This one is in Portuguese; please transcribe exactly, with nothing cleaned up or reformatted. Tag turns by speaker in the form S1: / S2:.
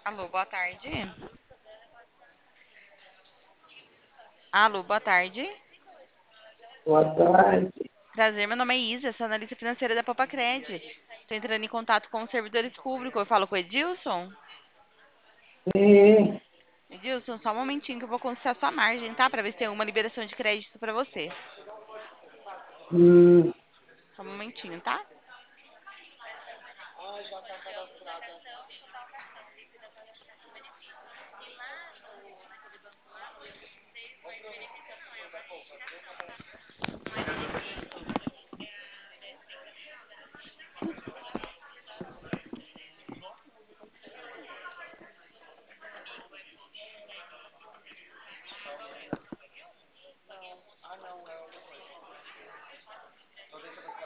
S1: Alô, boa tarde. Alô, boa tarde.
S2: Boa tarde.
S1: Prazer, meu nome é Isa, sou analista financeira da Papacred. Estou entrando em contato com os servidores públicos. Eu falo com o Edilson?
S2: Sim,
S1: Edilson, só um momentinho que eu vou consultar sua margem, tá? Pra ver se tem uma liberação de crédito pra você.
S2: hum,
S1: Só um momentinho, tá?